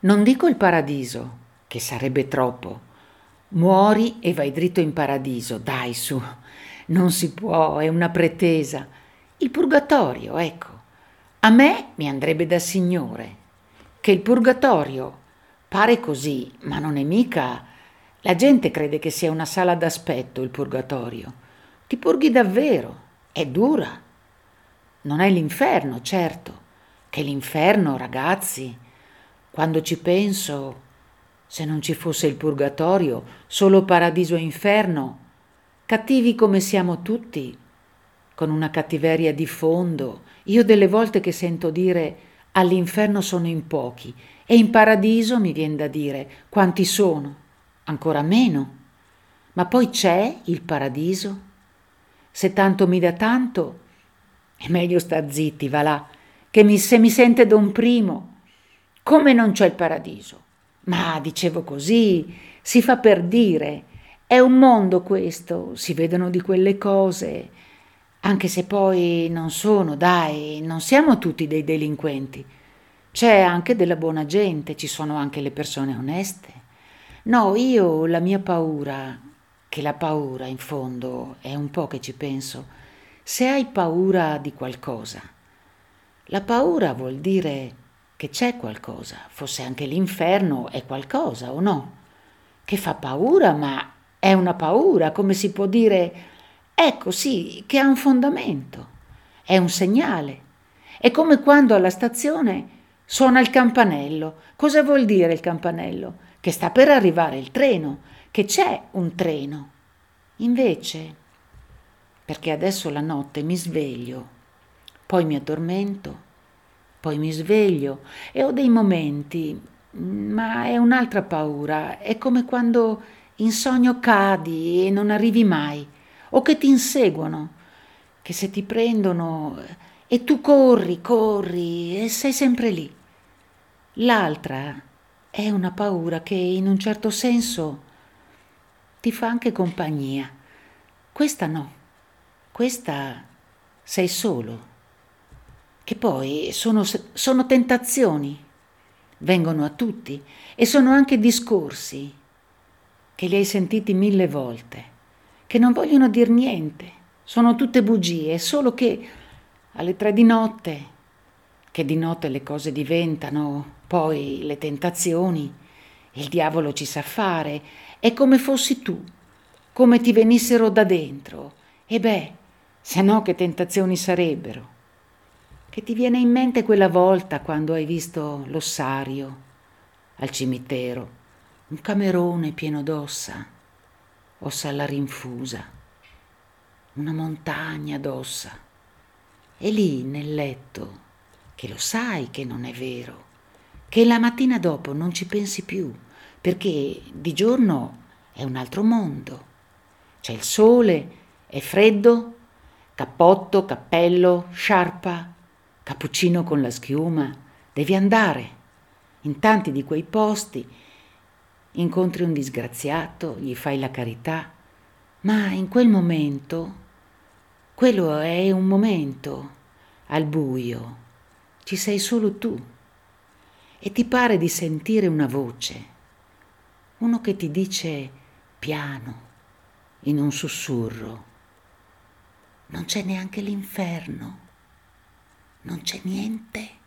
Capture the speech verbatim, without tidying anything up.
Non dico il paradiso, che sarebbe troppo. Muori e vai dritto in paradiso, dai su. Non si può, è una pretesa. Il purgatorio, ecco. A me mi andrebbe da signore. Che il purgatorio pare così, ma non è mica. La gente crede che sia una sala d'aspetto il purgatorio. Ti purghi davvero. È dura. Non è l'inferno, certo. Che l'inferno, ragazzi, quando ci penso, se non ci fosse il purgatorio, solo paradiso e inferno, cattivi come siamo tutti, con una cattiveria di fondo, io delle volte che sento dire all'inferno sono in pochi e in paradiso mi viene da dire quanti sono? Ancora meno. Ma poi c'è il paradiso? Se tanto mi dà tanto, è meglio star zitti, va là, che mi, se mi sente Don Primo. Come non c'è il paradiso? Ma dicevo così, si fa per dire. È un mondo questo, si vedono di quelle cose, anche se poi non sono, dai, non siamo tutti dei delinquenti. C'è anche della buona gente, ci sono anche le persone oneste. No, io la mia paura, che la paura in fondo è un po' che ci penso, se hai paura di qualcosa, la paura vuol dire che c'è qualcosa, forse anche l'inferno è qualcosa o no? Che fa paura, ma è una paura, come si può dire, ecco sì, che ha un fondamento, è un segnale. È come quando alla stazione suona il campanello. Cosa vuol dire il campanello? Che sta per arrivare il treno, che c'è un treno. Invece, perché adesso la notte mi sveglio, poi mi addormento, poi mi sveglio e ho dei momenti, ma è un'altra paura, è come quando in sogno cadi e non arrivi mai, o che ti inseguono, che se ti prendono e tu corri, corri e sei sempre lì. L'altra è una paura che in un certo senso ti fa anche compagnia. Questa no, questa sei solo. Che poi sono, sono tentazioni, vengono a tutti e sono anche discorsi che li hai sentiti mille volte, che non vogliono dir niente, sono tutte bugie, solo che alle tre di notte, che di notte le cose diventano poi le tentazioni, il diavolo ci sa fare, è come fossi tu, come ti venissero da dentro, e beh, se no che tentazioni sarebbero. Che ti viene in mente quella volta quando hai visto l'ossario al cimitero, un camerone pieno d'ossa, ossa alla rinfusa, una montagna d'ossa, e lì nel letto, che lo sai che non è vero, che la mattina dopo non ci pensi più, perché di giorno è un altro mondo, c'è il sole, è freddo, cappotto, cappello, sciarpa, cappuccino con la schiuma, devi andare. In tanti di quei posti incontri un disgraziato, gli fai la carità, ma in quel momento, quello è un momento, al buio, ci sei solo tu e ti pare di sentire una voce, uno che ti dice piano, in un sussurro, non c'è neanche l'inferno. Non c'è niente.